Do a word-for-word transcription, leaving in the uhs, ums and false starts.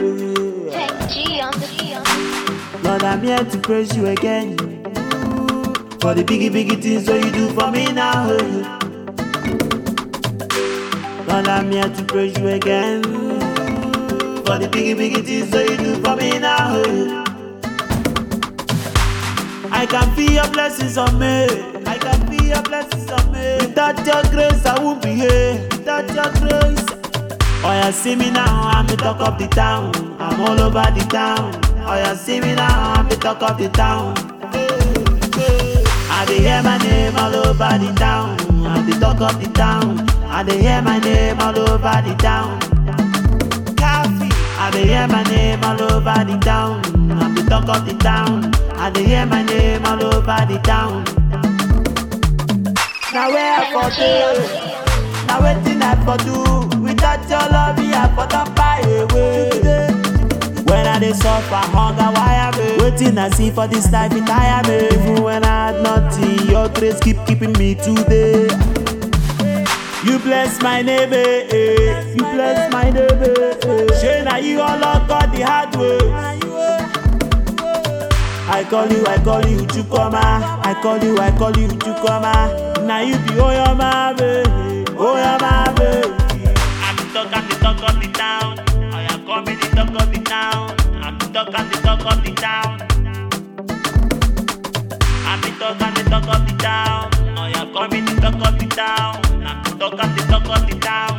Tech G on the G on the Lord, I'm here to praise you again for the biggie, biggie things that you do for me now. Lord, I'm here to praise you again for the biggie, biggie things that you do for me now. I can feel your blessings on me. I can feel your blessings on me. Without your grace, I won't be here. Without your grace. Oh, you see me now, I'm the talk of the town. I'm all over the town. Oh, you see me now, I'm the talk of the town. I dey hear my name all over the town. I'm the talk of the town. I dey hear my name all over the town. Coffee. I dey hear my name all over the town. I'm the talk of the town. I dey hear my name all over the town. Now where I for do? Now wetin I for do? Without your love, I for don buy away. When I dey suffer, hunger, wire me. Waiting I see for this life, it tire me. Even when I had nothing, your grace keep keeping me today. You bless my neighbor, eh. You bless my neighbor, eh. Shey na you all Lord God the hard way. I call you, I call you Chukoma. I call you, I call you Chukoma. Now you be Oyama, baby. Oyama, baby. I'm the talk, I'm the talk of the town. I am coming the talk of the town. I'm the talk, I'm the talk of the town. I'm the talk, I'm the talk of the town. I am coming the talk of the town. I'm the talk, I'm the talk of the town.